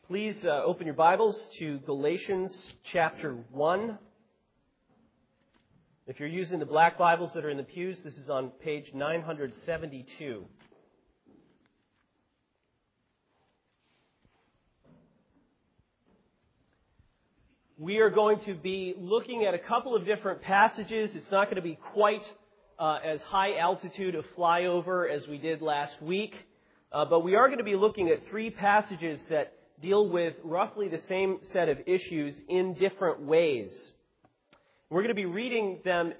Please open your Bibles to Galatians chapter 1. If you're using the black Bibles that are in the pews, this is on page 972. We are going to be looking at a couple of different passages. It's not going to be quite as high altitude of flyover as we did last week, but we are going to be looking at three passages that deal with roughly the same set of issues in different ways. We're going to be reading them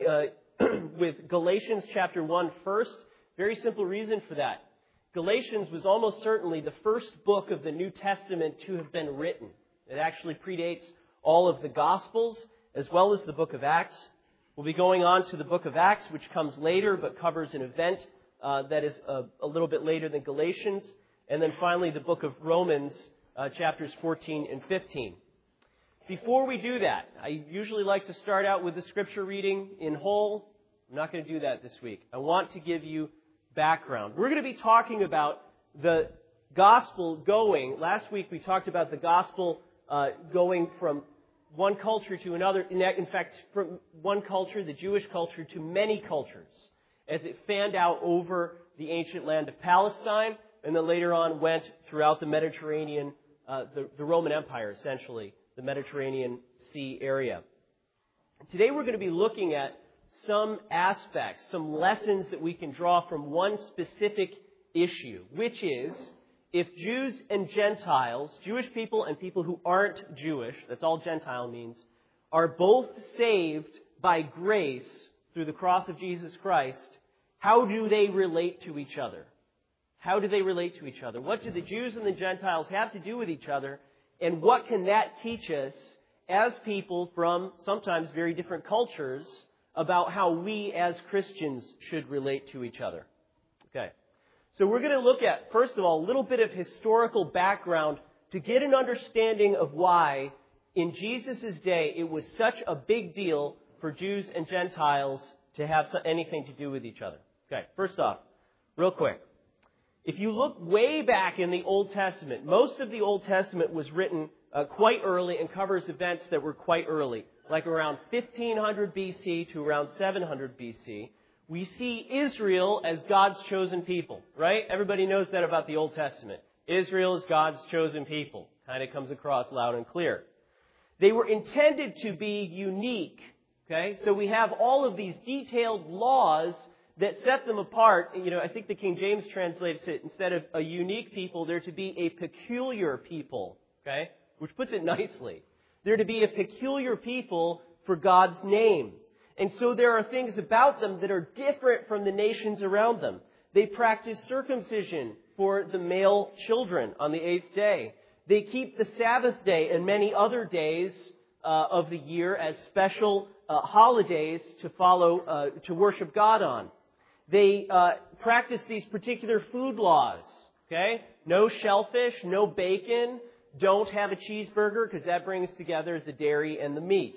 with Galatians chapter 1 first. Very simple reason for that. Galatians was almost certainly the first book of the New Testament to have been written. It actually predates all of the Gospels as well as the book of Acts. We'll be going on to the book of Acts, which comes later but covers an event that is a little bit later than Galatians. And then finally the book of Romans, chapters 14 and 15. Before we do that, I usually like to start out with the scripture reading in whole. I'm not going to do that this week. I want to give you background. We're going to be talking about the gospel going. Last week we talked about the gospel going from one culture to another. In fact, from one culture, the Jewish culture, to many cultures as it fanned out over the ancient land of Palestine and then later on went throughout the Mediterranean, the Roman Empire, essentially, the Mediterranean Sea area. Today we're going to be looking at some aspects, some lessons that we can draw from one specific issue, which is if Jews and Gentiles, Jewish people and people who aren't Jewish, that's all Gentile means, are both saved by grace through the cross of Jesus Christ, how do they relate to each other? How do they relate to each other? What do the Jews and the Gentiles have to do with each other? And what can that teach us as people from sometimes very different cultures about how we as Christians should relate to each other? Okay. So we're going to look at, first of all, a little bit of historical background to get an understanding of why in Jesus' day it was such a big deal for Jews and Gentiles to have anything to do with each other. Okay. First off, real quick. If you look way back in the Old Testament, most of the Old Testament was written quite early and covers events that were quite early, like around 1500 BC to around 700 BC. We see Israel as God's chosen people, right? Everybody knows that about the Old Testament. Israel is God's chosen people. Kind of comes across loud and clear. They were intended to be unique, okay? So we have all of these detailed laws that set them apart. I think the King James translates it, instead of a unique people, they're to be a peculiar people, okay? Which puts it nicely. They're to be a peculiar people for God's name. And so there are things about them that are different from the nations around them. They practice circumcision for the male children on the 8th day. They keep the Sabbath day and many other days of the year as special holidays to follow, to worship God on. They practice these particular food laws, okay? No shellfish, no bacon, don't have a cheeseburger because that brings together the dairy and the meat.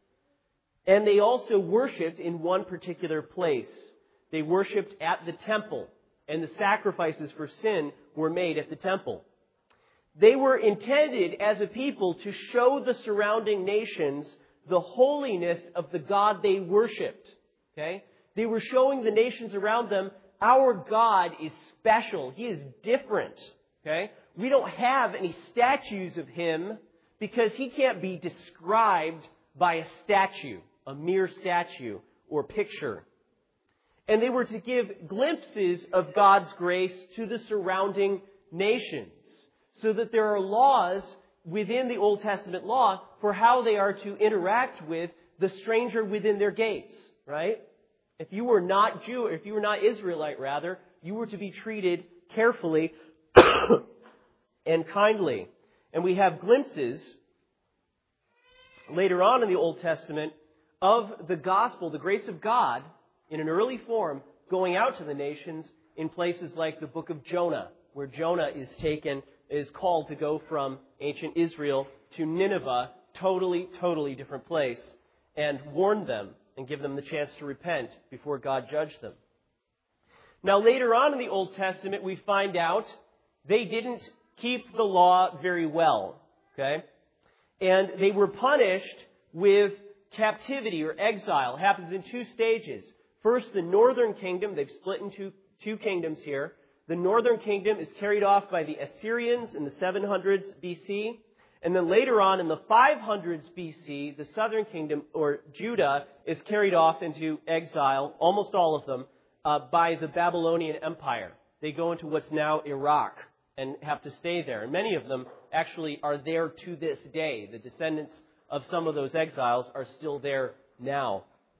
And they also worshipped in one particular place. They worshipped at the temple, and the sacrifices for sin were made at the temple. They were intended as a people to show the surrounding nations the holiness of the God they worshipped, okay? They were showing the nations around them, our God is special. He is different. Okay? We don't have any statues of Him because He can't be described by a statue, a mere statue or picture. And they were to give glimpses of God's grace to the surrounding nations, so that there are laws within the Old Testament law for how they are to interact with the stranger within their gates, right? If you were not Jew, if you were not Israelite, rather, you were to be treated carefully and kindly. And we have glimpses later on in the Old Testament of the gospel, the grace of God, in an early form, going out to the nations in places like the book of Jonah, where Jonah is called to go from ancient Israel to Nineveh, totally different place, and warn them and give them the chance to repent before God judged them. Now, later on in the Old Testament, we find out they didn't keep the law very well. Okay? And they were punished with captivity or exile. It happens in two stages. First, the northern kingdom. They've split into two kingdoms here. The northern kingdom is carried off by the Assyrians in the 700s BC. And then later on in the 500s BC, the southern kingdom, or Judah, is carried off into exile, almost all of them, by the Babylonian Empire. They go into what's now Iraq and have to stay there. And many of them actually are there to this day. The descendants of some of those exiles are still there now.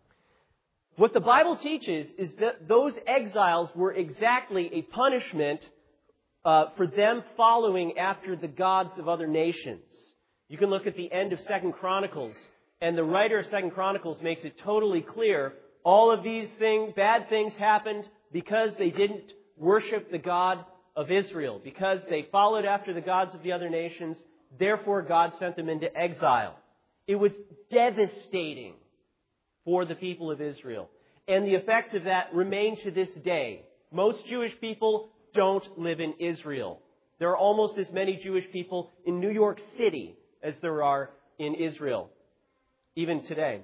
What the Bible teaches is that those exiles were exactly a punishment for them following after the gods of other nations. You can look at the end of 2 Chronicles, and the writer of 2 Chronicles makes it totally clear all of these bad things happened because they didn't worship the God of Israel, because they followed after the gods of the other nations. Therefore, God sent them into exile. It was devastating for the people of Israel. And the effects of that remain to this day. Most Jewish people don't live in Israel. There are almost as many Jewish people in New York City as there are in Israel, even today.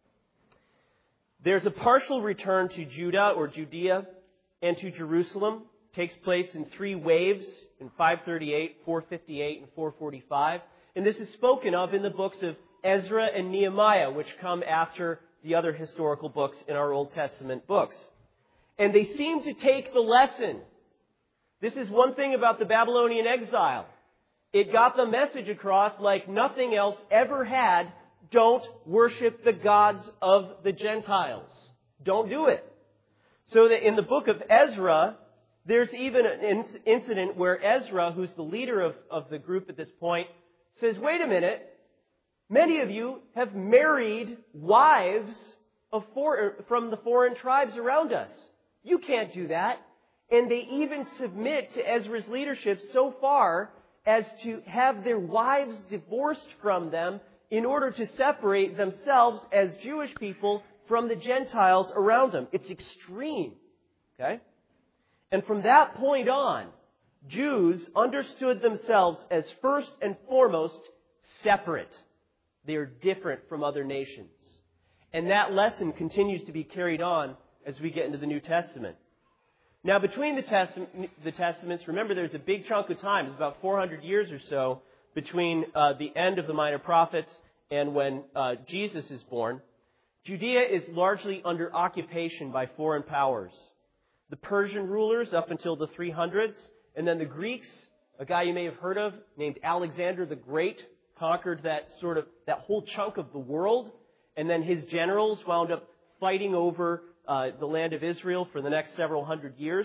There's a partial return to Judah or Judea and to Jerusalem. It takes place in 3 waves in 538, 458, and 445. And this is spoken of in the books of Ezra and Nehemiah, which come after the other historical books in our Old Testament books. And they seem to take the lesson. This is one thing about the Babylonian exile. It got the message across like nothing else ever had. Don't worship the gods of the Gentiles. Don't do it. So that in the book of Ezra, there's even an incident where Ezra, who's the leader of the group at this point, says, wait a minute, many of you have married wives from the foreign tribes around us. You can't do that. And they even submit to Ezra's leadership so far as to have their wives divorced from them in order to separate themselves as Jewish people from the Gentiles around them. It's extreme. Okay? And from that point on, Jews understood themselves as first and foremost separate. They are different from other nations. And that lesson continues to be carried on as we get into the New Testament. Now, between the Testaments, remember there's a big chunk of time. It's about 400 years or so between the end of the Minor Prophets and when Jesus is born. Judea is largely under occupation by foreign powers. The Persian rulers up until the 300s, and then the Greeks, a guy you may have heard of named Alexander the Great, conquered that whole chunk of the world, and then his generals wound up fighting over the land of Israel for the next several hundred years.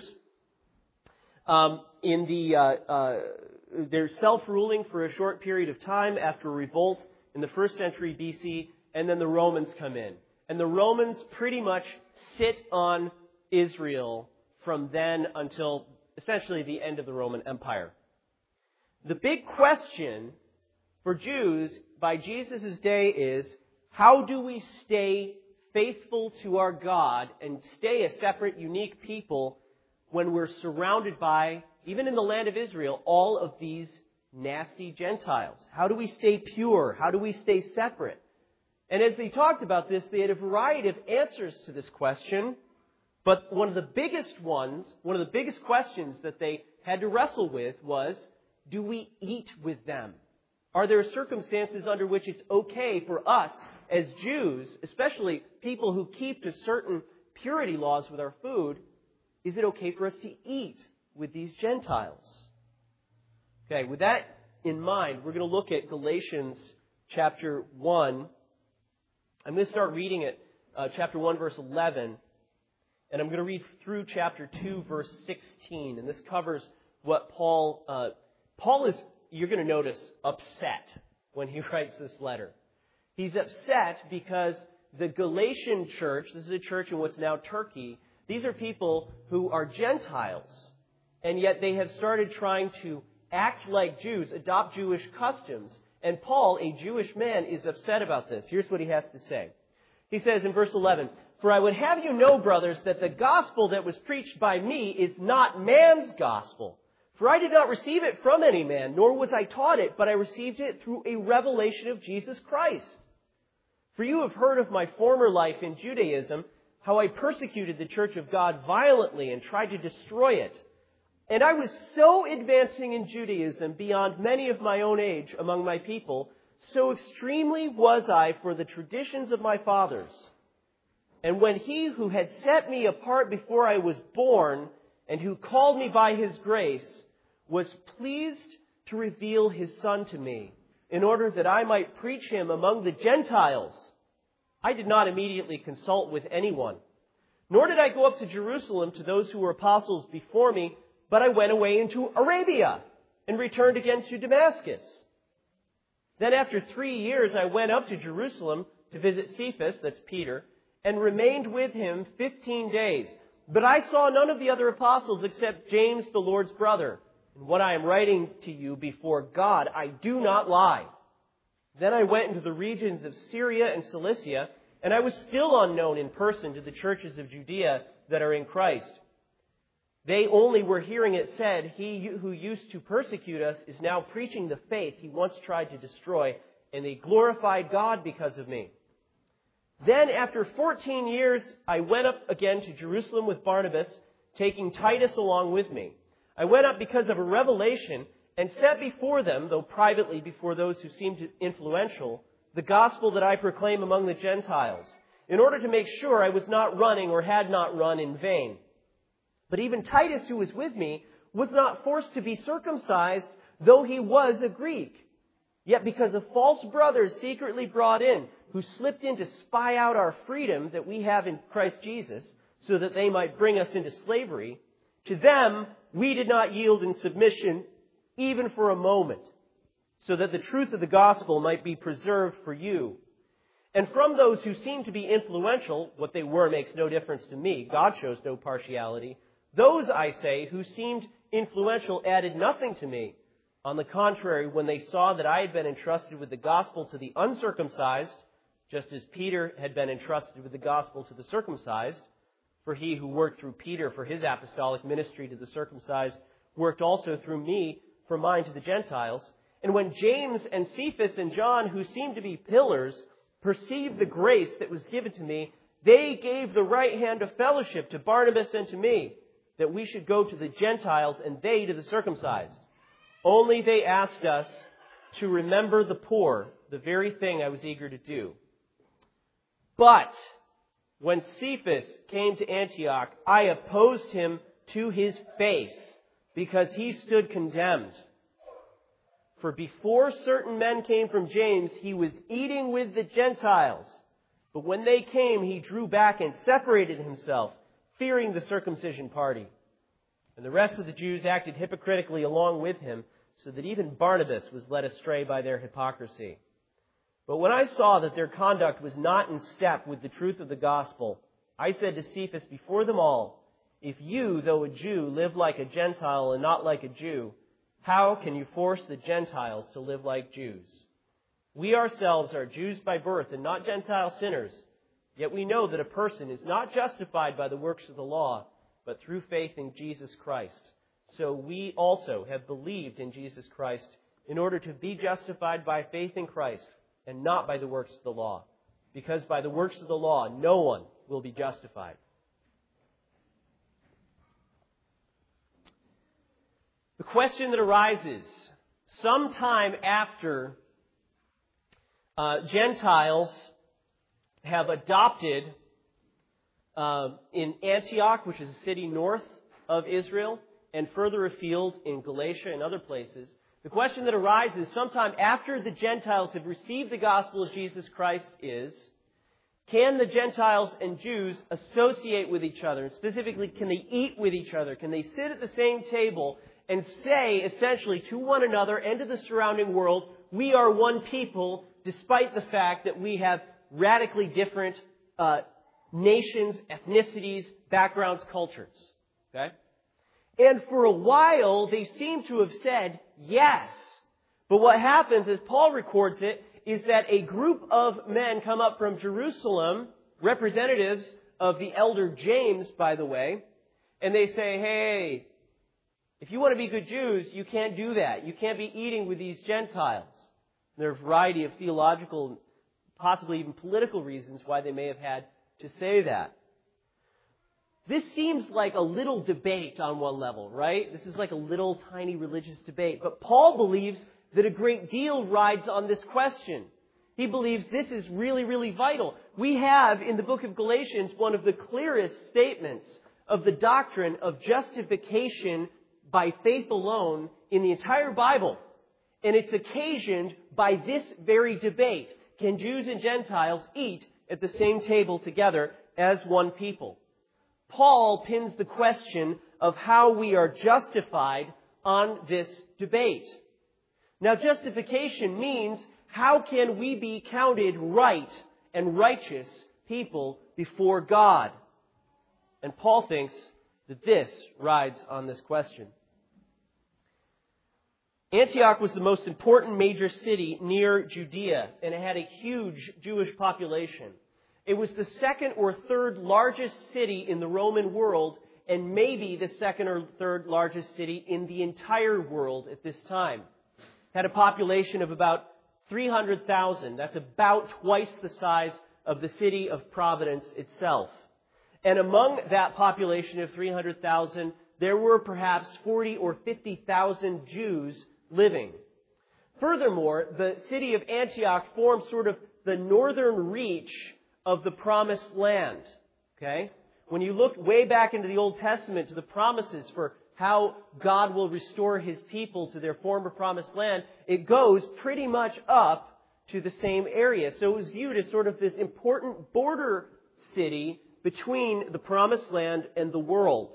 They're self-ruling for a short period of time after a revolt in the 1st century BC, and then the Romans come in. And the Romans pretty much sit on Israel from then until essentially the end of the Roman Empire. The big question for Jews by Jesus' day is, how do we stay faithful to our God and stay a separate, unique people when we're surrounded by, even in the land of Israel, all of these nasty Gentiles? How do we stay pure? How do we stay separate? And as they talked about this, they had a variety of answers to this question. But one of the biggest questions that they had to wrestle with was, do we eat with them? Are there circumstances under which it's okay for us as Jews, especially people who keep to certain purity laws with our food, is it okay for us to eat with these Gentiles? Okay, with that in mind, we're going to look at Galatians chapter 1. I'm going to start reading it, chapter 1, verse 11. And I'm going to read through chapter 2, verse 16. And this covers what Paul is, you're going to notice, upset when he writes this letter. He's upset because the Galatian church, this is a church in what's now Turkey, these are people who are Gentiles. And yet they have started trying to act like Jews, adopt Jewish customs. And Paul, a Jewish man, is upset about this. Here's what he has to say. He says in verse 11, "For I would have you know, brothers, that the gospel that was preached by me is not man's gospel. For I did not receive it from any man, nor was I taught it, but I received it through a revelation of Jesus Christ. For you have heard of my former life in Judaism, how I persecuted the church of God violently and tried to destroy it. And I was so advancing in Judaism beyond many of my own age among my people, so extremely was I for the traditions of my fathers. And when he who had set me apart before I was born, and who called me by his grace, was pleased to reveal his Son to me, in order that I might preach him among the Gentiles, I did not immediately consult with anyone. Nor did I go up to Jerusalem to those who were apostles before me, but I went away into Arabia and returned again to Damascus. Then after 3 years I went up to Jerusalem to visit Cephas, that's Peter, and remained with him 15 days. But I saw none of the other apostles except James, the Lord's brother. And what I am writing to you before God, I do not lie. Then I went into the regions of Syria and Cilicia, and I was still unknown in person to the churches of Judea that are in Christ. They only were hearing it said, he who used to persecute us is now preaching the faith he once tried to destroy, and they glorified God because of me. Then after 14 years, I went up again to Jerusalem with Barnabas, taking Titus along with me. I went up because of a revelation and set before them, though privately before those who seemed influential, the gospel that I proclaim among the Gentiles, in order to make sure I was not running or had not run in vain. But even Titus, who was with me, was not forced to be circumcised, though he was a Greek. Yet because of false brothers secretly brought in, who slipped in to spy out our freedom that we have in Christ Jesus, so that they might bring us into slavery, to them we did not yield in submission even for a moment, so that the truth of the gospel might be preserved for you. And from those who seemed to be influential, what they were makes no difference to me. God shows no partiality. Those, I say, who seemed influential added nothing to me. On the contrary, when they saw that I had been entrusted with the gospel to the uncircumcised, just as Peter had been entrusted with the gospel to the circumcised, for he who worked through Peter for his apostolic ministry to the circumcised worked also through me for mine to the Gentiles. And when James and Cephas and John, who seemed to be pillars, perceived the grace that was given to me, they gave the right hand of fellowship to Barnabas and to me, that we should go to the Gentiles and they to the circumcised. Only they asked us to remember the poor, the very thing I was eager to do. But when Cephas came to Antioch, I opposed him to his face, because he stood condemned. For before certain men came from James, he was eating with the Gentiles. But when they came, he drew back and separated himself, fearing the circumcision party. And the rest of the Jews acted hypocritically along with him, so that even Barnabas was led astray by their hypocrisy. But when I saw that their conduct was not in step with the truth of the gospel, I said to Cephas before them all, if you, though a Jew, live like a Gentile and not like a Jew, how can you force the Gentiles to live like Jews? We ourselves are Jews by birth and not Gentile sinners, yet we know that a person is not justified by the works of the law, but through faith in Jesus Christ. So we also have believed in Jesus Christ in order to be justified by faith in Christ and not by the works of the law, because by the works of the law no one will be justified. The question that arises sometime after Gentiles have adopted in Antioch, which is a city north of Israel, and further afield in Galatia and other places, the question that arises sometime after the Gentiles have received the gospel of Jesus Christ is, can the Gentiles and Jews associate with each other? And specifically, can they eat with each other? Can they sit at the same table and say, essentially, to one another and to the surrounding world, we are one people, despite the fact that we have radically different nations, ethnicities, backgrounds, cultures? Okay? And for a while, they seem to have said yes. But what happens, as Paul records it, is that a group of men come up from Jerusalem, representatives of the elder James, by the way, and they say, hey, If you want to be good Jews, you can't do that. You can't be eating with these Gentiles. There are a variety of theological, possibly even political reasons why they may have had to say that. This seems like a little debate on one level, right? This is like a little tiny religious debate. But Paul believes that a great deal rides on this question. He believes this is really, really vital. We have in the book of Galatians one of the clearest statements of the doctrine of justification by faith alone in the entire Bible. And it's occasioned by this very debate. Can Jews and Gentiles eat at the same table together as one people? Paul pins the question of how we are justified on this debate. Now, justification means how can we be counted right and righteous people before God? And Paul thinks that this rides on this question. Antioch was the most important major city near Judea, and it had a huge Jewish population. It was the second or third largest city in the Roman world, and maybe the second or third largest city in the entire world at this time. It had a population of about 300,000. That's about twice the size of the city of Providence itself. And among that population of 300,000, there were perhaps 40 or 50,000 Jews living. Furthermore, the city of Antioch formed sort of the northern reach of the promised land. Okay? When you look way back into the Old Testament to the promises for how God will restore His people to their former promised land, it goes pretty much up to the same area. So it was viewed as sort of this important border city between the promised land and the world.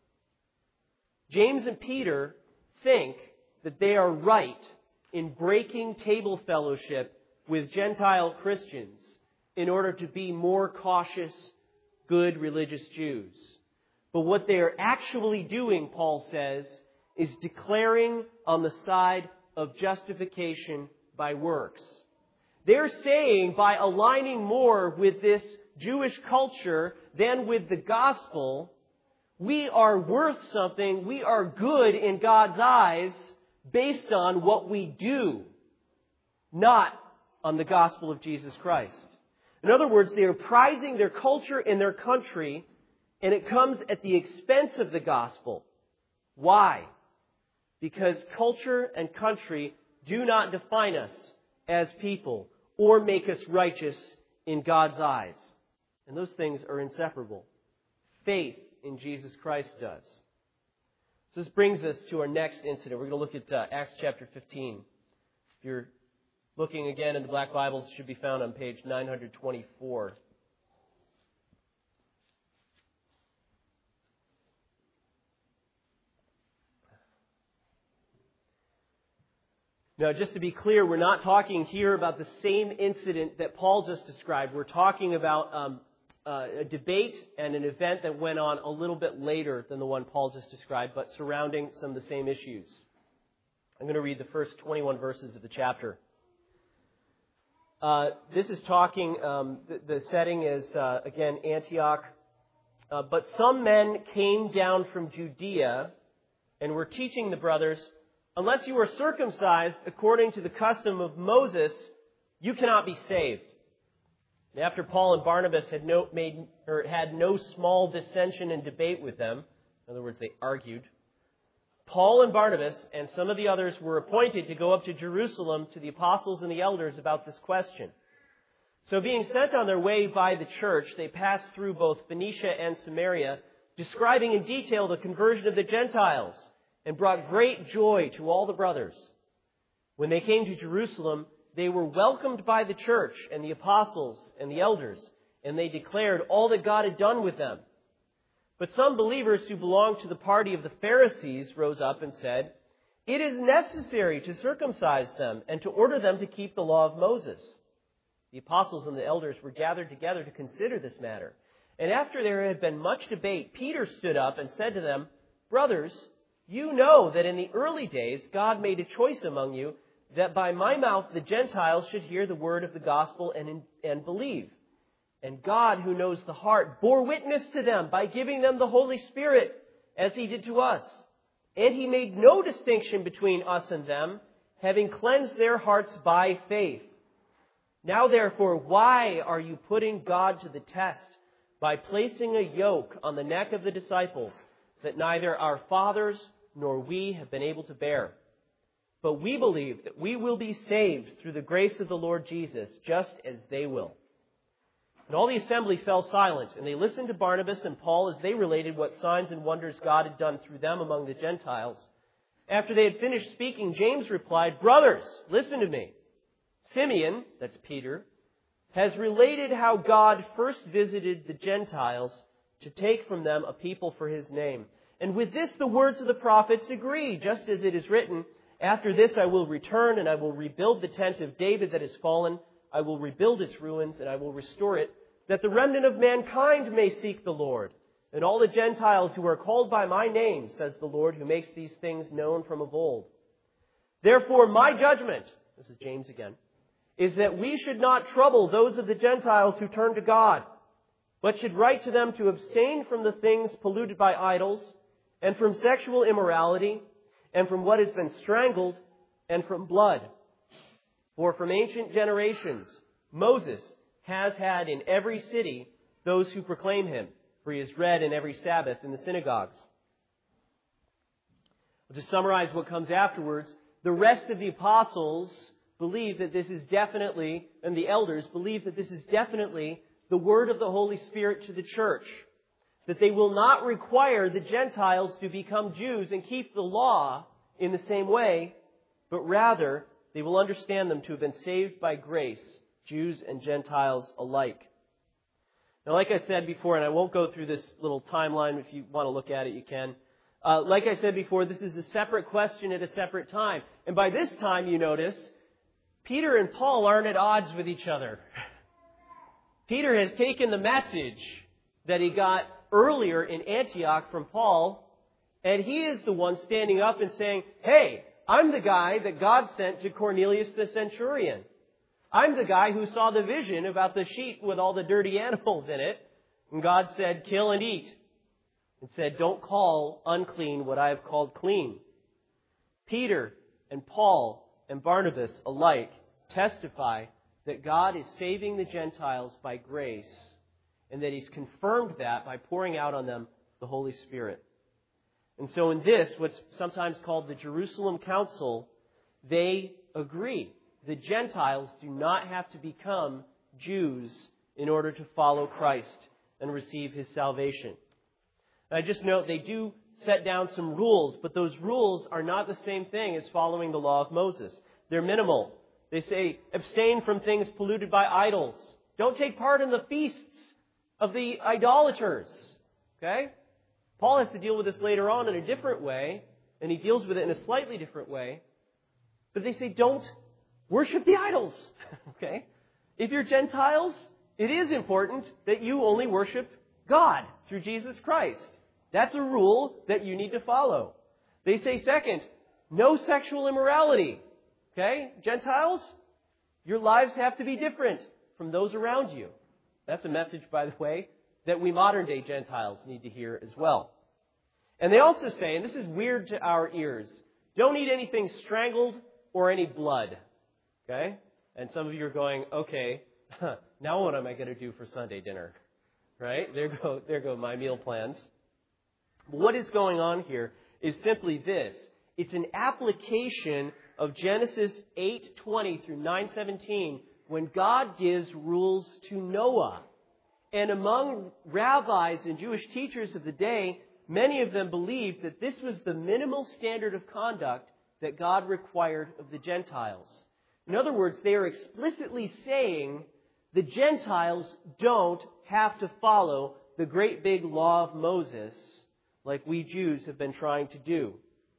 James and Peter think that they are right in breaking table fellowship with Gentile Christians in order to be more cautious, good religious Jews. But what they are actually doing, Paul says, is declaring on the side of justification by works. They're saying by aligning more with this Jewish culture than with the gospel, we are worth something, we are good in God's eyes based on what we do, not on the gospel of Jesus Christ. In other words, they are prizing their culture and their country, and it comes at the expense of the gospel. Why? Because culture and country do not define us as people or make us righteous in God's eyes. And those things are inseparable. Faith in Jesus Christ does. So this brings us to our next incident. We're going to look at Acts chapter 15. If you're looking again in the Black Bibles, it should be found on page 924. Now, just to be clear, we're not talking here about the same incident that Paul just described. We're talking about a debate and an event that went on a little bit later than the one Paul just described, but surrounding some of the same issues. I'm going to read the first 21 verses of the chapter. This is talking, the setting is, again, Antioch. But some men came down from Judea and were teaching the brothers, unless you are circumcised according to the custom of Moses, you cannot be saved. And after Paul and Barnabas had no small dissension and debate with them, in other words, they argued, Paul and Barnabas and some of the others were appointed to go up to Jerusalem to the apostles and the elders about this question. So being sent on their way by the church, they passed through both Phoenicia and Samaria, describing in detail the conversion of the Gentiles, and brought great joy to all the brothers. When they came to Jerusalem, they were welcomed by the church and the apostles and the elders, and they declared all that God had done with them. But some believers who belonged to the party of the Pharisees rose up and said, "It is necessary to circumcise them and to order them to keep the law of Moses." The apostles and the elders were gathered together to consider this matter. And after there had been much debate, Peter stood up and said to them, "Brothers, you know that in the early days God made a choice among you that by my mouth the Gentiles should hear the word of the gospel and believe. And God, who knows the heart, bore witness to them by giving them the Holy Spirit, as He did to us. And he made no distinction between us and them, having cleansed their hearts by faith. Now therefore, why are you putting God to the test by placing a yoke on the neck of the disciples that neither our fathers nor we have been able to bear? But we believe that we will be saved through the grace of the Lord Jesus, just as they will. And all the assembly fell silent, and they listened to Barnabas and Paul as they related what signs and wonders God had done through them among the Gentiles. After they had finished speaking, James replied, "Brothers, listen to me. Simeon," that's Peter, "has related how God first visited the Gentiles to take from them a people for his name. And with this the words of the prophets agree, just as it is written, 'After this I will return, and I will rebuild the tent of David that has fallen. I will rebuild its ruins, and I will restore it, that the remnant of mankind may seek the Lord. And all the Gentiles who are called by my name, says the Lord, who makes these things known from of old. Therefore my judgment,'" this is James again, "'is that we should not trouble those of the Gentiles who turn to God, but should write to them to abstain from the things polluted by idols, and from sexual immorality, and from what has been strangled, and from blood. For from ancient generations Moses has had in every city those who proclaim him, for he is read in every Sabbath in the synagogues.'" To summarize what comes afterwards, the rest of the apostles believe that this is definitely, and the elders believe that this is definitely the word of the Holy Spirit to the church. That they will not require the Gentiles to become Jews and keep the law in the same way, but rather they will understand them to have been saved by grace, Jews and Gentiles alike. Now, like I said before, and I won't go through this little timeline. If you want to look at it, you can. Like I said before, this is a separate question at a separate time. And by this time, you notice, Peter and Paul aren't at odds with each other. Peter has taken the message that he got earlier in Antioch from Paul, and he is the one standing up and saying, "Hey, I'm the guy that God sent to Cornelius the centurion. I'm the guy who saw the vision about the sheet with all the dirty animals in it. And God said, 'Kill and eat.' And said, 'Don't call unclean what I have called clean.'" Peter and Paul and Barnabas alike testify that God is saving the Gentiles by grace, and that He's confirmed that by pouring out on them the Holy Spirit. And so in this, what's sometimes called the Jerusalem Council, they agree. The Gentiles do not have to become Jews in order to follow Christ and receive His salvation. And I just note they do set down some rules, but those rules are not the same thing as following the law of Moses. They're minimal. They say, abstain from things polluted by idols. Don't take part in the feasts of the idolaters. Okay? Paul has to deal with this later on in a different way, and he deals with it in a slightly different way. But they say, don't worship the idols. Okay? If you're Gentiles, it is important that you only worship God through Jesus Christ. That's a rule that you need to follow. They say, second, no sexual immorality. Okay? Gentiles, your lives have to be different from those around you. That's a message, by the way, that we modern-day Gentiles need to hear as well. And they also say, and this is weird to our ears, don't eat anything strangled or any blood. Okay? And some of you are going, okay, now what am I going to do for Sunday dinner? Right? There go my meal plans. But what is going on here is simply this. It's an application of Genesis 8:20 through 9:17 when God gives rules to Noah. And among rabbis and Jewish teachers of the day, many of them believed that this was the minimal standard of conduct that God required of the Gentiles. In other words, they are explicitly saying the Gentiles don't have to follow the great big law of Moses like we Jews have been trying to do.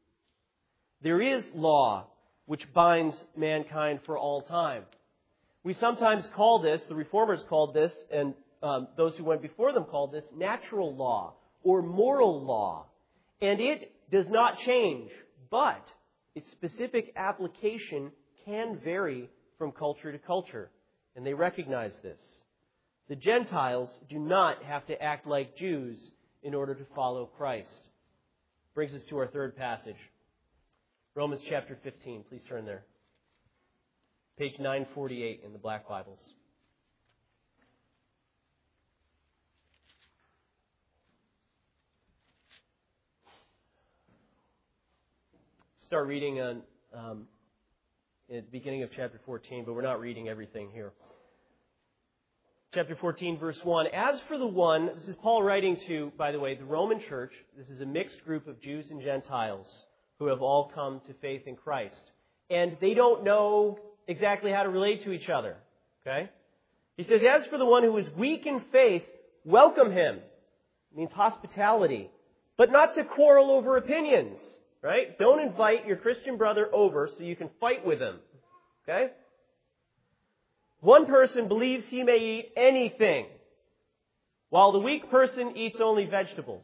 There is law which binds mankind for all time. We sometimes call this, the Reformers called this, and those who went before them called this, natural law or moral law. And it does not change, but its specific application can vary from culture to culture. And they recognize this. The Gentiles do not have to act like Jews in order to follow Christ. Brings us to our third passage. Romans chapter 15. Please turn there. Page 948 in the Black Bibles. Start reading at the beginning of chapter 14, but we're not reading everything here. Chapter 14, verse 1. As for the one, this is Paul writing to, by the way, the Roman church. This is a mixed group of Jews and Gentiles who have all come to faith in Christ. And they don't know exactly how to relate to each other. Okay? He says, as for the one who is weak in faith, welcome him. It means hospitality. But not to quarrel over opinions. Right? Don't invite your Christian brother over so you can fight with him. Okay? One person believes he may eat anything, while the weak person eats only vegetables.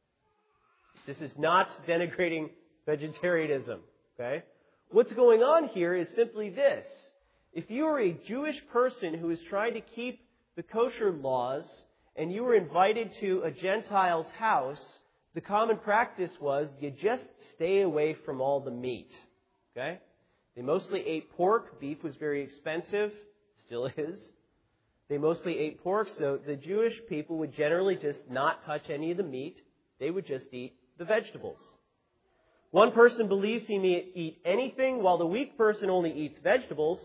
This is not denigrating vegetarianism. Okay? What's going on here is simply this. If you are a Jewish person who is trying to keep the kosher laws, and you were invited to a Gentile's house, the common practice was you just stay away from all the meat. Okay? They mostly ate pork. Beef was very expensive. Still is. They mostly ate pork, so the Jewish people would generally just not touch any of the meat. They would just eat the vegetables. One person believes he may eat anything, while the weak person only eats vegetables.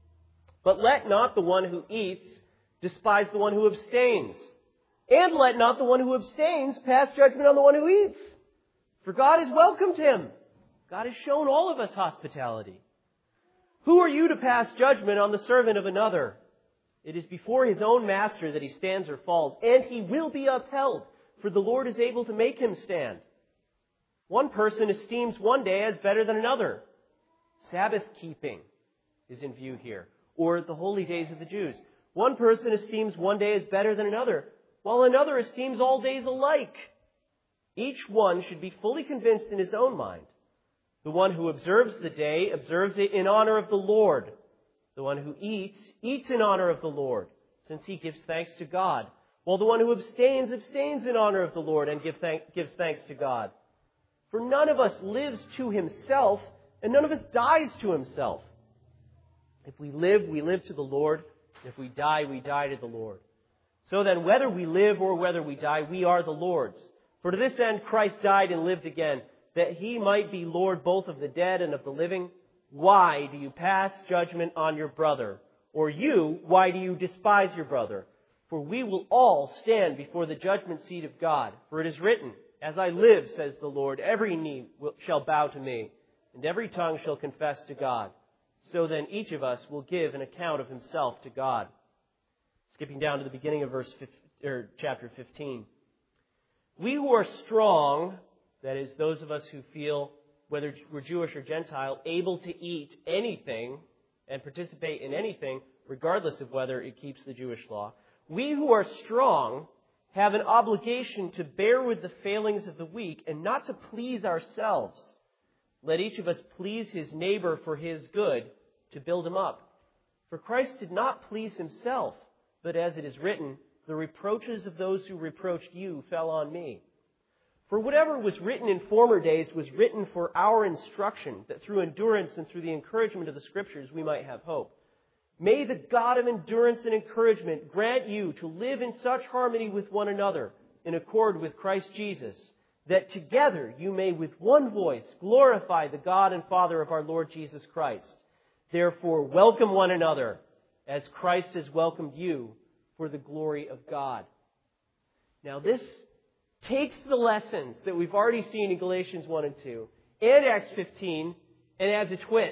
But let not the one who eats despise the one who abstains. And let not the one who abstains pass judgment on the one who eats. For God has welcomed him. God has shown all of us hospitality. Who are you to pass judgment on the servant of another? It is before his own master that he stands or falls, and he will be upheld, for the Lord is able to make him stand. One person esteems one day as better than another. Sabbath keeping is in view here, or the holy days of the Jews. One person esteems one day as better than another, while another esteems all days alike. Each one should be fully convinced in his own mind. The one who observes the day observes it in honor of the Lord. The one who eats, eats in honor of the Lord, since he gives thanks to God. While the one who abstains, abstains in honor of the Lord and gives thanks to God. For none of us lives to himself, and none of us dies to himself. If we live, we live to the Lord. If we die, we die to the Lord. So then, whether we live or whether we die, we are the Lord's. For to this end Christ died and lived again, that he might be Lord both of the dead and of the living. Why do you pass judgment on your brother? Or you, why do you despise your brother? For we will all stand before the judgment seat of God. For it is written, as I live, says the Lord, every knee shall bow to me, and every tongue shall confess to God. So then each of us will give an account of himself to God. Skipping down to the beginning of chapter 15. We who are strong, that is, those of us who feel, whether we're Jewish or Gentile, able to eat anything and participate in anything, regardless of whether it keeps the Jewish law. We who are strong have an obligation to bear with the failings of the weak and not to please ourselves. Let each of us please his neighbor for his good, to build him up. For Christ did not please himself, but as it is written, the reproaches of those who reproached you fell on me. For whatever was written in former days was written for our instruction, that through endurance and through the encouragement of the Scriptures we might have hope. May the God of endurance and encouragement grant you to live in such harmony with one another, in accord with Christ Jesus, that together you may with one voice glorify the God and Father of our Lord Jesus Christ. Therefore, welcome one another, as Christ has welcomed you, for the glory of God. Now this takes the lessons that we've already seen in Galatians 1 and 2 and Acts 15 and adds a twist.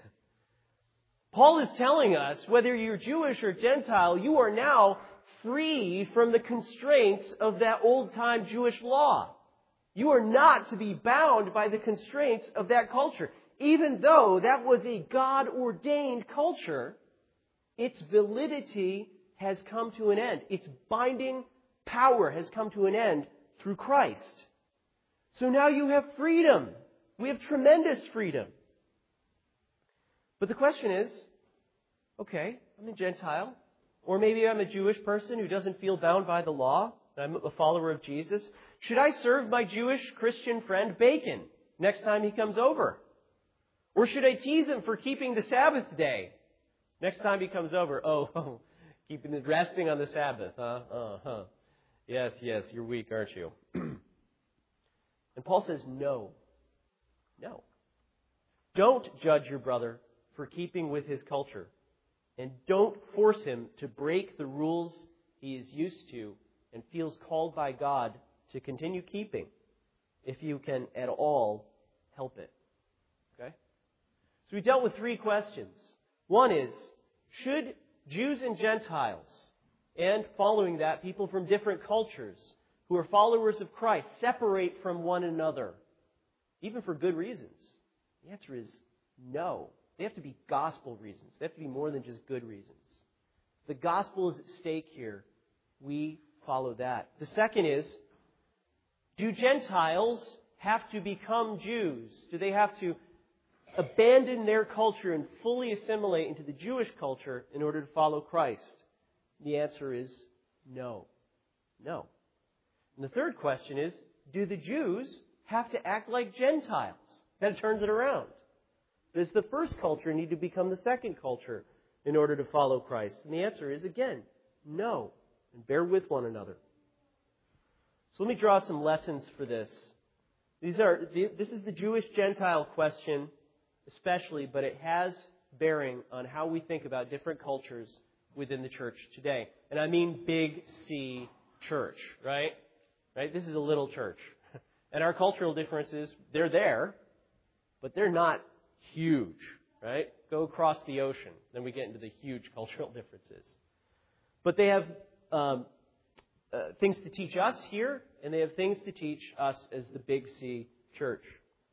Paul is telling us, whether you're Jewish or Gentile, you are now free from the constraints of that old-time Jewish law. You are not to be bound by the constraints of that culture. Even though that was a God-ordained culture, its validity has come to an end. Its binding power has come to an end through Christ. So now you have freedom. We have tremendous freedom. But the question is, okay, I'm a Gentile, or maybe I'm a Jewish person who doesn't feel bound by the law. I'm a follower of Jesus, should I serve my Jewish Christian friend bacon next time he comes over? Or should I tease him for keeping the Sabbath day next time he comes over? Oh, keeping it resting on the Sabbath, huh? Yes, you're weak, aren't you? And Paul says, no. Don't judge your brother for keeping with his culture. And don't force him to break the rules he is used to and feels called by God to continue keeping, if you can at all help it. Okay? So we dealt with 3 questions. One is, should Jews and Gentiles, and following that, people from different cultures who are followers of Christ, separate from one another, even for good reasons? The answer is no. They have to be gospel reasons. They have to be more than just good reasons. The gospel is at stake here. We follow that. The second is, do Gentiles have to become Jews? Do they have to abandon their culture and fully assimilate into the Jewish culture in order to follow Christ? The answer is no. No. And the third question is, do the Jews have to act like Gentiles? That turns it around. Does the first culture need to become the second culture in order to follow Christ? And the answer is, again, no. And bear with one another. So let me draw some lessons for this. This is the Jewish-Gentile question especially, but it has bearing on how we think about different cultures within the church today. And I mean big C church, right? This is a little church. And our cultural differences, they're there, but they're not huge, right? Go across the ocean, then we get into the huge cultural differences. But they have things to teach us here, and they have things to teach us as the Big C church.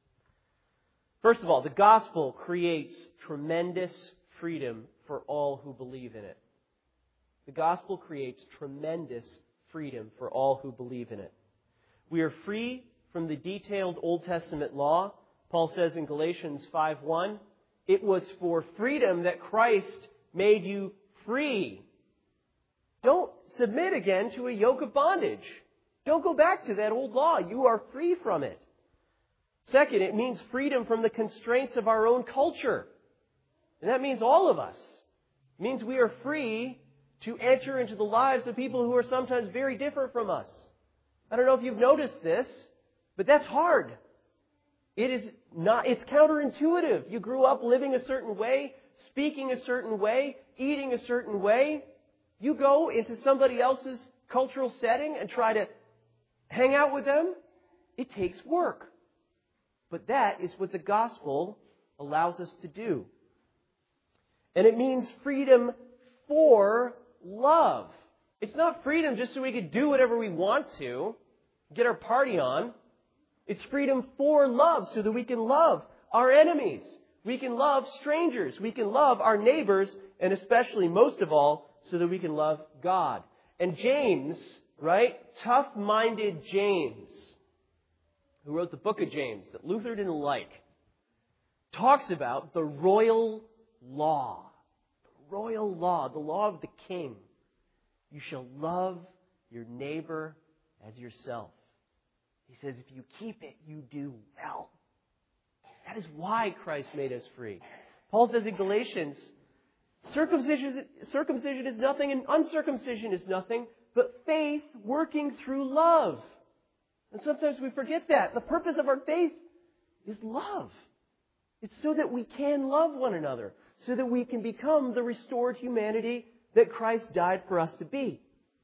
First of all, the gospel creates tremendous freedom for all who believe in it. The gospel creates tremendous freedom for all who believe in it. We are free from the detailed Old Testament law. Paul says in Galatians 5:1, it was for freedom that Christ made you free. Don't submit again to a yoke of bondage. Don't go back to that old law. You are free from it. Second, it means freedom from the constraints of our own culture. And that means all of us. It means we are free to enter into the lives of people who are sometimes very different from us. I don't know if you've noticed this, but that's hard. It's counterintuitive. You grew up living a certain way, speaking a certain way, eating a certain way. You go into somebody else's cultural setting and try to hang out with them. It takes work. But that is what the gospel allows us to do. And it means freedom for love. It's not freedom just so we can do whatever we want to, get our party on. It's freedom for love so that we can love our enemies. We can love strangers. We can love our neighbors. And especially, most of all, so that we can love God. And James, tough-minded James, who wrote the book of James that Luther didn't like, talks about the royal law. The royal law, the law of the king. You shall love your neighbor as yourself. He says, if you keep it, you do well. That is why Christ made us free. Paul says in Galatians, circumcision is nothing and uncircumcision is nothing, but faith working through love. And sometimes we forget that. The purpose of our faith is love. It's so that we can love one another, so that we can become the restored humanity that Christ died for us to be.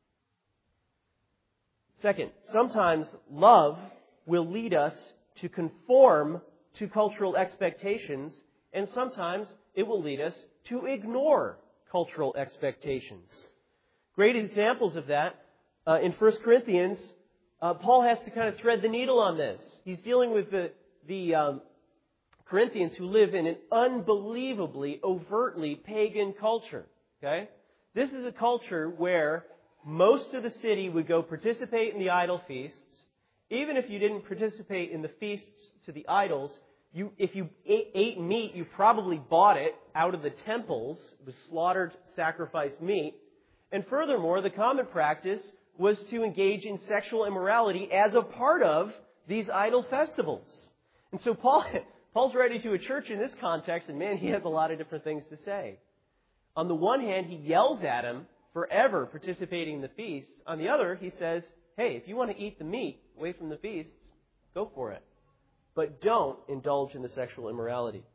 Second, sometimes love will lead us to conform to cultural expectations, and sometimes it will lead us to ignore cultural expectations. Great examples of that in 1 Corinthians, Paul has to kind of thread the needle on this. He's dealing with the Corinthians who live in an unbelievably, overtly pagan culture. Okay? This is a culture where most of the city would go participate in the idol feasts. Even if you didn't participate in the feasts to the idols, if you ate meat, you probably bought it out of the temples. It was slaughtered, sacrificed meat. And furthermore, the common practice was to engage in sexual immorality as a part of these idol festivals. And so Paul's writing to a church in this context, and man, he has a lot of different things to say. On the one hand, he yells at him for ever participating in the feasts. On the other, he says, hey, if you want to eat the meat away from the feasts, go for it. But don't indulge in the sexual immorality.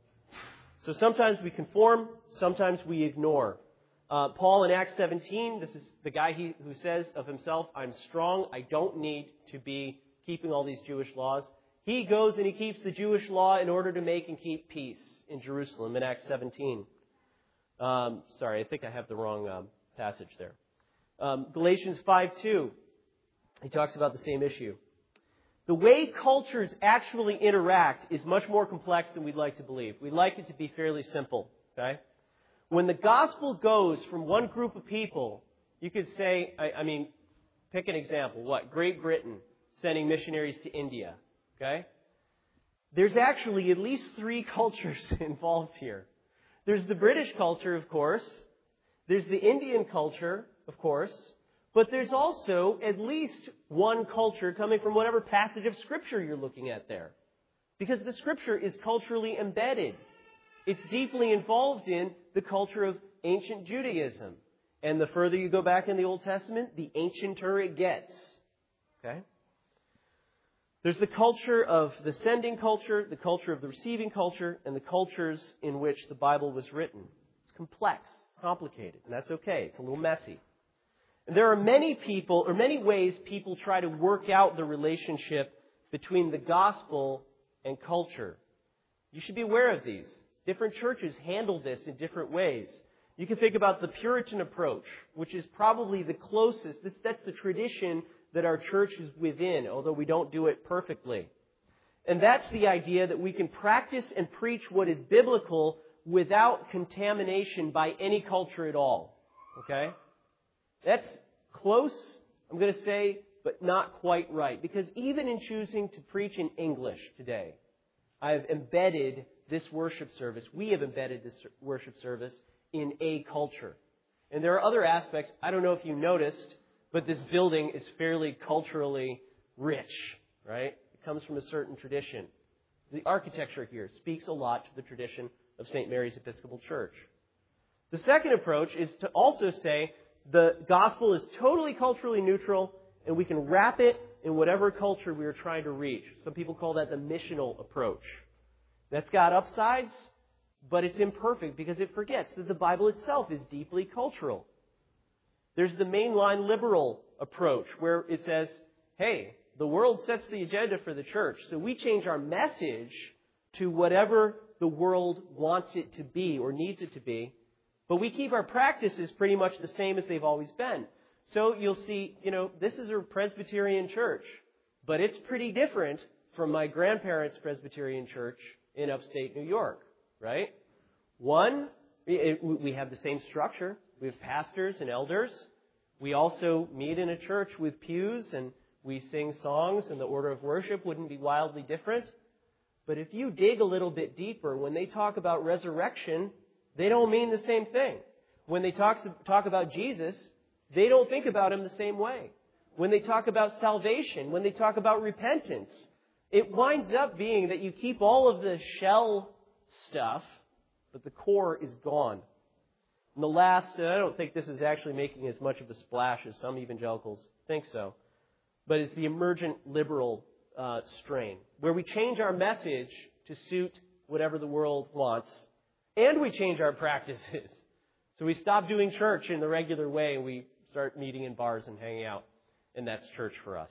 So sometimes we conform, sometimes we ignore. Paul in Acts 17, this is the guy who says of himself, I'm strong, I don't need to be keeping all these Jewish laws. He goes and he keeps the Jewish law in order to make and keep peace in Jerusalem in Acts 17. Sorry, I think I have the wrong passage there. Galatians 5:2, he talks about the same issue. The way cultures actually interact is much more complex than we'd like to believe. We'd like it to be fairly simple, okay? When the gospel goes from one group of people, you could say, pick an example. What? Great Britain sending missionaries to India, okay? There's actually at least 3 cultures involved here. There's the British culture, of course. There's the Indian culture, of course. But there's also at least one culture coming from whatever passage of Scripture you're looking at there. Because the Scripture is culturally embedded. It's deeply involved in the culture of ancient Judaism. And the further you go back in the Old Testament, the ancienter it gets. Okay? There's the culture of the sending culture, the culture of the receiving culture, and the cultures in which the Bible was written. It's complex. It's complicated. And that's okay. It's a little messy. There are many ways people try to work out the relationship between the gospel and culture. You should be aware of these. Different churches handle this in different ways. You can think about the Puritan approach, which is probably the closest. That's the tradition that our church is within, although we don't do it perfectly. And that's the idea that we can practice and preach what is biblical without contamination by any culture at all. Okay? That's close, I'm going to say, but not quite right. Because even in choosing to preach in English today, I have embedded this worship service. We have embedded this worship service in a culture. And there are other aspects. I don't know if you noticed, but this building is fairly culturally rich, right? It comes from a certain tradition. The architecture here speaks a lot to the tradition of St. Mary's Episcopal Church. The second approach is to also say the gospel is totally culturally neutral, and we can wrap it in whatever culture we are trying to reach. Some people call that the missional approach. That's got upsides, but it's imperfect because it forgets that the Bible itself is deeply cultural. There's the mainline liberal approach where it says, hey, the world sets the agenda for the church, so we change our message to whatever the world wants it to be or needs it to be, but we keep our practices pretty much the same as they've always been. So you'll see, this is a Presbyterian church, but it's pretty different from my grandparents' Presbyterian church in upstate New York, right? One, we have the same structure. We have pastors and elders. We also meet in a church with pews and we sing songs, and the order of worship wouldn't be wildly different. But if you dig a little bit deeper, when they talk about resurrection, they don't mean the same thing. When they talk about Jesus, they don't think about Him the same way. When they talk about salvation, when they talk about repentance, it winds up being that you keep all of the shell stuff, but the core is gone. And the last, and I don't think this is actually making as much of a splash as some evangelicals think so, but it's the emergent liberal strain, where we change our message to suit whatever the world wants, and we change our practices. So we stop doing church in the regular way, and we start meeting in bars and hanging out, and that's church for us.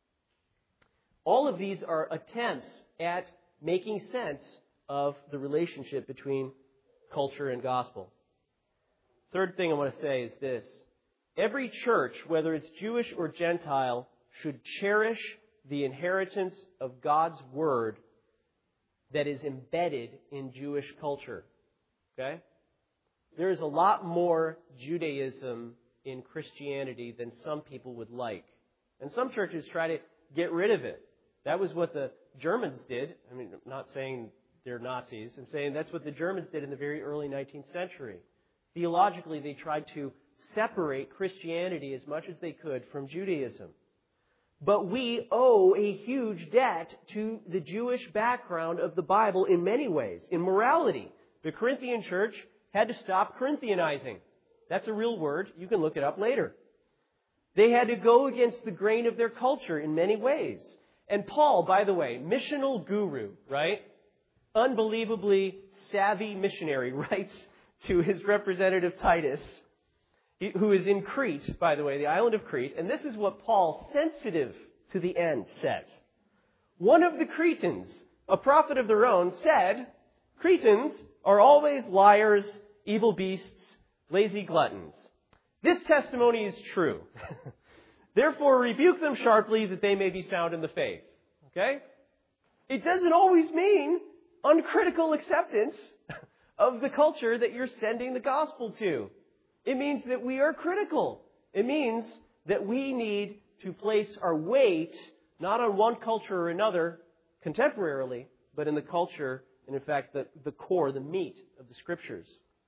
All of these are attempts at making sense of the relationship between culture and gospel. Third thing I want to say is this. Every church, whether it's Jewish or Gentile, should cherish the inheritance of God's Word that is embedded in Jewish culture. Okay? There is a lot more Judaism in Christianity than some people would like. And some churches try to get rid of it. That was what the Germans did. I mean, I'm not saying they're Nazis. I'm saying that's what the Germans did in the very early 19th century. Theologically, they tried to separate Christianity as much as they could from Judaism. But we owe a huge debt to the Jewish background of the Bible in many ways. In morality, the Corinthian church had to stop Corinthianizing. That's a real word. You can look it up later. They had to go against the grain of their culture in many ways. And Paul, by the way, missional guru, right? Unbelievably savvy missionary, writes to his representative Titus, who is in Crete, by the way, the island of Crete. And this is what Paul, sensitive to the end, says. One of the Cretans, a prophet of their own, said, Cretans are always liars, evil beasts, lazy gluttons. This testimony is true. Therefore, rebuke them sharply that they may be sound in the faith. Okay? It doesn't always mean uncritical acceptance of the culture that you're sending the gospel to. It means that we are critical. It means that we need to place our weight not on one culture or another contemporarily, but in the culture and, in fact, the core, the meat of the Scriptures.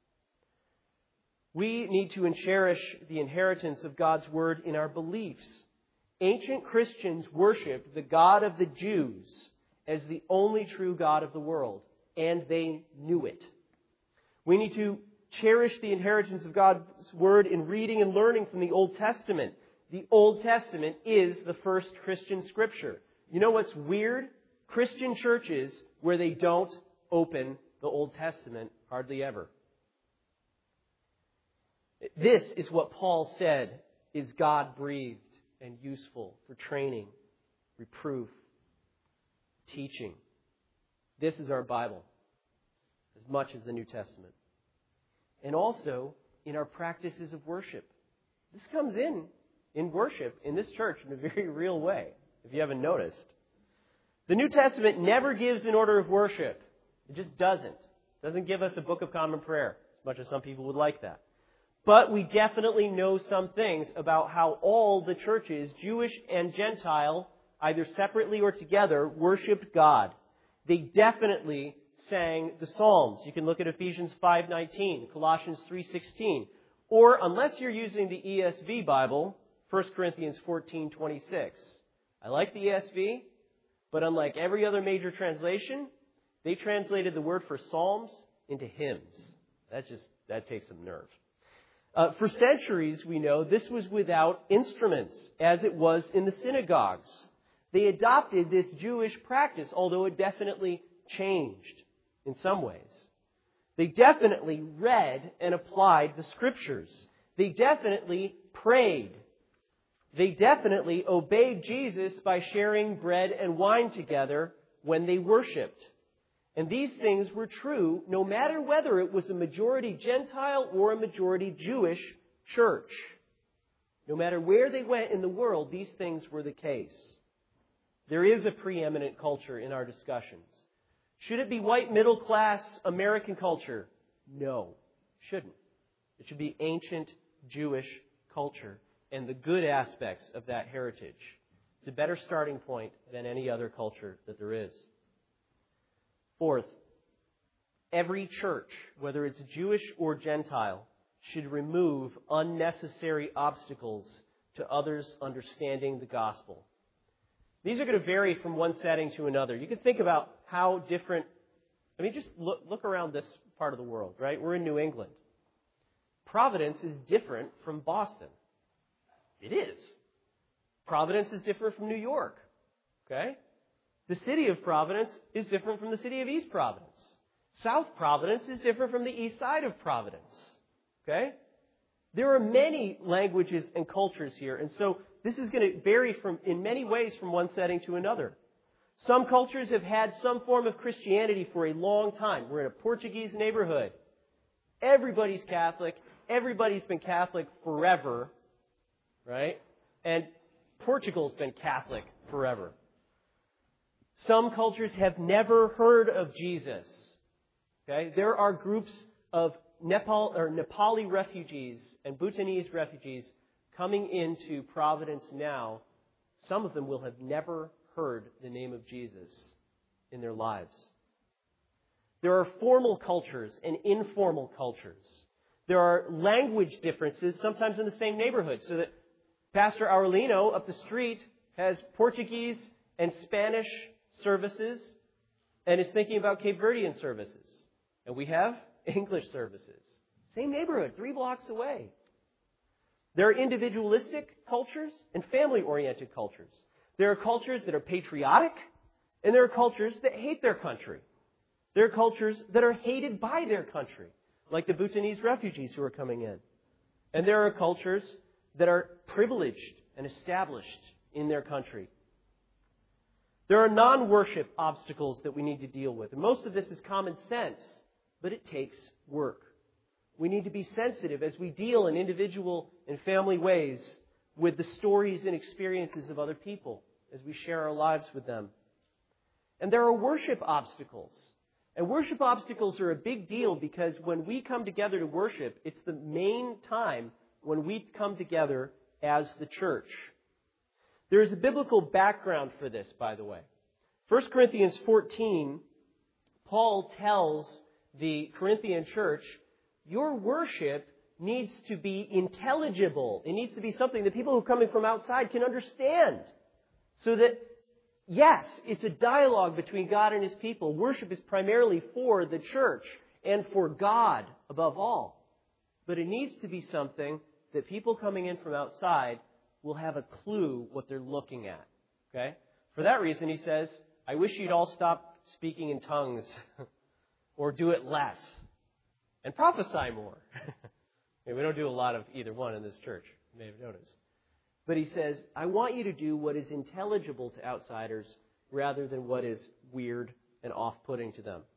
We need to cherish the inheritance of God's Word in our beliefs. Ancient Christians worshiped the God of the Jews as the only true God of the world, and they knew it. We need to cherish the inheritance of God's Word in reading and learning from the Old Testament. The Old Testament is the first Christian Scripture. You know what's weird? Christian churches where they don't open the Old Testament hardly ever. This is what Paul said is God-breathed and useful for training, reproof, teaching. This is our Bible, as much as the New Testament. And also in our practices of worship. This comes in worship in this church in a very real way, if you haven't noticed. The New Testament never gives an order of worship. It just doesn't. It doesn't give us a book of common prayer, as much as some people would like that. But we definitely know some things about how all the churches, Jewish and Gentile, either separately or together, worshipped God. They definitely sang the Psalms. You can look at Ephesians 5:19, Colossians 3:16, or unless you're using the ESV Bible, 1 Corinthians 14:26. I like the ESV, but unlike every other major translation, they translated the word for Psalms into hymns. That takes some nerve. For centuries, we know, this was without instruments, as it was in the synagogues. They adopted this Jewish practice, although it definitely changed in some ways. They definitely read and applied the Scriptures. They definitely prayed. They definitely obeyed Jesus by sharing bread and wine together when they worshipped. And these things were true no matter whether it was a majority Gentile or a majority Jewish church. No matter where they went in the world, these things were the case. There is a preeminent culture in our discussions. Should it be white middle class American culture? No, shouldn't. It should be ancient Jewish culture and the good aspects of that heritage. It's a better starting point than any other culture that there is. Fourth, every church, whether it's Jewish or Gentile, should remove unnecessary obstacles to others understanding the gospel. These are going to vary from one setting to another. You can think about how different... just look around this part of the world, right? We're in New England. Providence is different from Boston. It is. Providence is different from New York. Okay? The city of Providence is different from the city of East Providence. South Providence is different from the east side of Providence. Okay? There are many languages and cultures here, and so this is going to vary in many ways from one setting to another. Some cultures have had some form of Christianity for a long time. We're in a Portuguese neighborhood. Everybody's Catholic. Everybody's been Catholic forever, right? And Portugal's been Catholic forever. Some cultures have never heard of Jesus. Okay? There are groups of Nepali refugees and Bhutanese refugees coming into Providence now. Some of them will have never heard the name of Jesus in their lives. There are formal cultures and informal cultures. There are language differences, sometimes in the same neighborhood, so that Pastor Aurelino up the street has Portuguese and Spanish services and is thinking about Cape Verdean services. And we have English services. Same neighborhood, 3 blocks away. There are individualistic cultures and family-oriented cultures. There are cultures that are patriotic, and there are cultures that hate their country. There are cultures that are hated by their country, like the Bhutanese refugees who are coming in. And there are cultures that are privileged and established in their country. There are non-worship obstacles that we need to deal with. And most of this is common sense, but it takes work. We need to be sensitive as we deal in individual and family ways with the stories and experiences of other people as we share our lives with them. And there are worship obstacles. And worship obstacles are a big deal because when we come together to worship, it's the main time when we come together as the church. There is a biblical background for this, by the way. 1 Corinthians 14, Paul tells the Corinthian church, your worship needs to be intelligible. It needs to be something that people who are coming from outside can understand. So that, yes, it's a dialogue between God and His people. Worship is primarily for the church and for God above all. But it needs to be something that people coming in from outside will have a clue what they're looking at. Okay? For that reason, he says, I wish you'd all stop speaking in tongues or do it less. And prophesy more. We don't do a lot of either one in this church, you may have noticed. But he says, I want you to do what is intelligible to outsiders rather than what is weird and off-putting to them.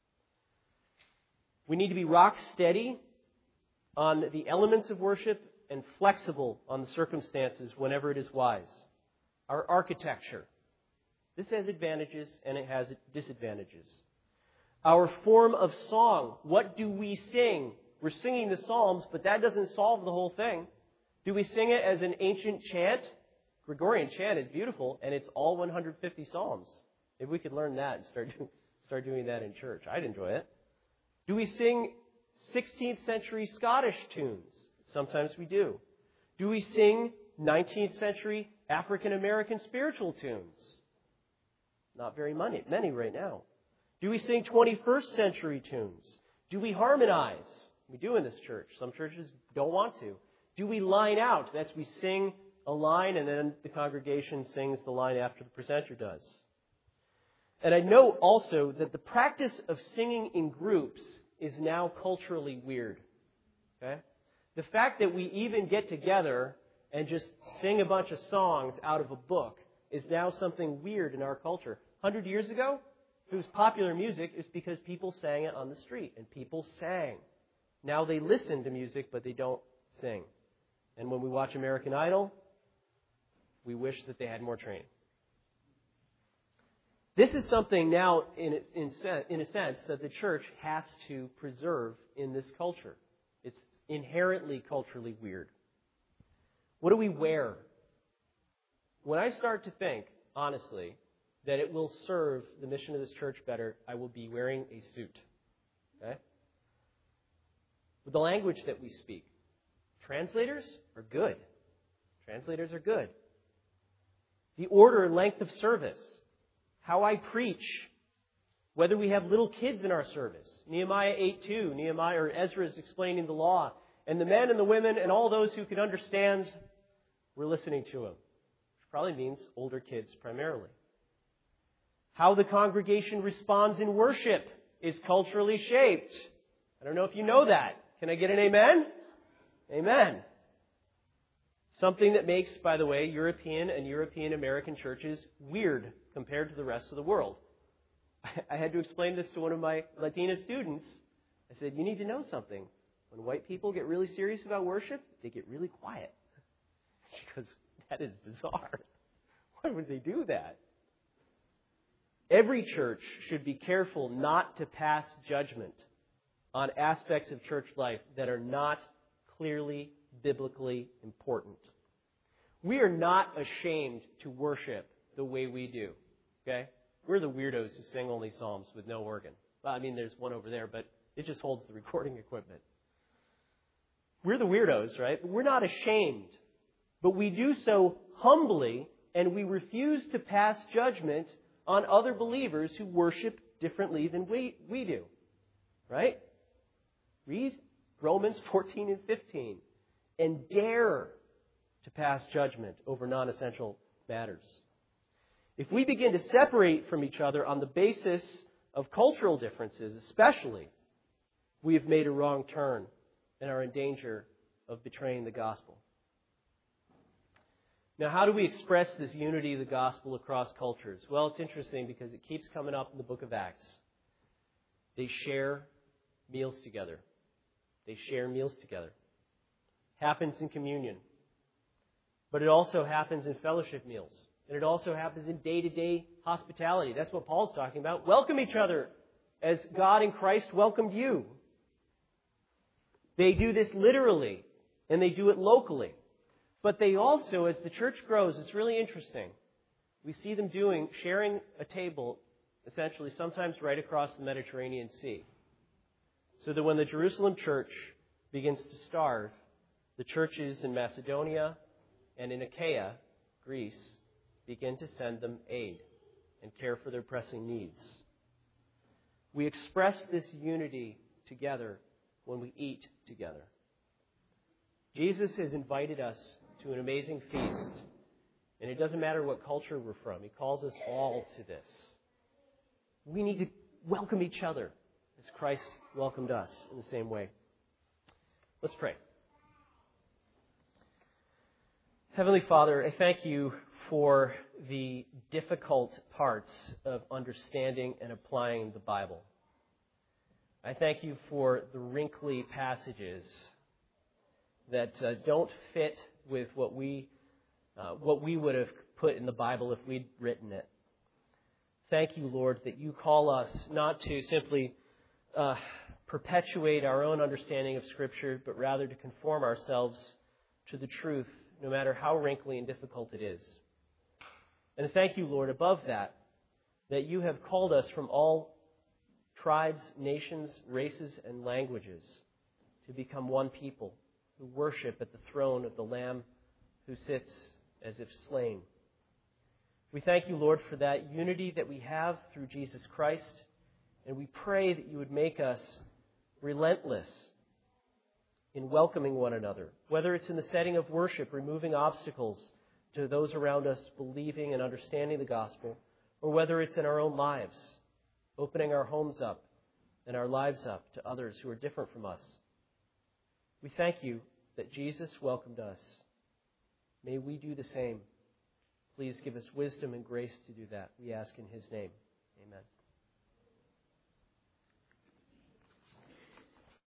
We need to be rock steady on the elements of worship and flexible on the circumstances whenever it is wise. Our architecture. This has advantages and it has disadvantages. Our form of song. What do we sing? We're singing the Psalms, but that doesn't solve the whole thing. Do we sing it as an ancient chant? Gregorian chant is beautiful, and it's all 150 Psalms. Maybe we could learn that and start doing that in church. I'd enjoy it. Do we sing 16th century Scottish tunes? Sometimes we do. Do we sing 19th century African American spiritual tunes? Not very many right now. Do we sing 21st century tunes? Do we harmonize? We do in this church. Some churches don't want to. Do we line out? That's we sing a line and then the congregation sings the line after the presenter does. And I note also that the practice of singing in groups is now culturally weird. Okay? The fact that we even get together and just sing a bunch of songs out of a book is now something weird in our culture. 100 years ago, if it was popular music, it's because people sang it on the street, and people sang. Now they listen to music, but they don't sing. And when we watch American Idol, we wish that they had more training. This is something now, in a sense, that the church has to preserve in this culture. It's inherently culturally weird. What do we wear? When I start to think, honestly, that it will serve the mission of this church better, I will be wearing a suit. Okay? With the language that we speak. Translators are good. Translators are good. The order and length of service. How I preach. Whether we have little kids in our service. Nehemiah 8:2. Nehemiah or Ezra is explaining the law. And the men and the women and all those who can understand, we're listening to him. Which probably means older kids primarily. How the congregation responds in worship is culturally shaped. I don't know if you know that. Can I get an amen? Amen. Something that makes, by the way, European and European American churches weird compared to the rest of the world. I had to explain this to one of my Latina students. I said, you need to know something. When white people get really serious about worship, they get really quiet. She goes, that is bizarre. Why would they do that? Every church should be careful not to pass judgment on aspects of church life that are not clearly biblically important. We are not ashamed to worship the way we do. Okay? We're the weirdos who sing only psalms with no organ. Well, I mean, there's one over there, but it just holds the recording equipment. We're the weirdos, right? We're not ashamed. But we do so humbly, and we refuse to pass judgment on other believers who worship differently than we do. Right? Read Romans 14 and 15 and dare to pass judgment over non-essential matters. If we begin to separate from each other on the basis of cultural differences, especially, we have made a wrong turn and are in danger of betraying the gospel. Now, how do we express this unity of the gospel across cultures? Well, it's interesting because it keeps coming up in the book of Acts. They share meals together. They share meals together. Happens in communion. But it also happens in fellowship meals. And it also happens in day-to-day hospitality. That's what Paul's talking about. Welcome each other as God in Christ welcomed you. They do this literally, and they do it locally. But they also, as the church grows, it's really interesting. We see them sharing a table, essentially, sometimes right across the Mediterranean Sea. So that when the Jerusalem church begins to starve, the churches in Macedonia and in Achaia, Greece, begin to send them aid and care for their pressing needs. We express this unity together when we eat together. Jesus has invited us to an amazing feast, and it doesn't matter what culture we're from. He calls us all to this. We need to welcome each other as Christ welcomed us in the same way. Let's pray. Heavenly Father, I thank you for the difficult parts of understanding and applying the Bible. I thank you for the wrinkly passages that don't fit with what we would have put in the Bible if we'd written it. Thank you, Lord, that you call us not to simply perpetuate our own understanding of Scripture, but rather to conform ourselves to the truth, no matter how wrinkly and difficult it is. And thank you, Lord, above that you have called us from all tribes, nations, races, and languages to become one people who worship at the throne of the Lamb who sits as if slain. We thank you, Lord, for that unity that we have through Jesus Christ, and we pray that you would make us relentless in welcoming one another, whether it's in the setting of worship, removing obstacles to those around us believing and understanding the gospel, or whether it's in our own lives, opening our homes up and our lives up to others who are different from us. We thank you that Jesus welcomed us. May we do the same. Please give us wisdom and grace to do that. We ask in his name. Amen.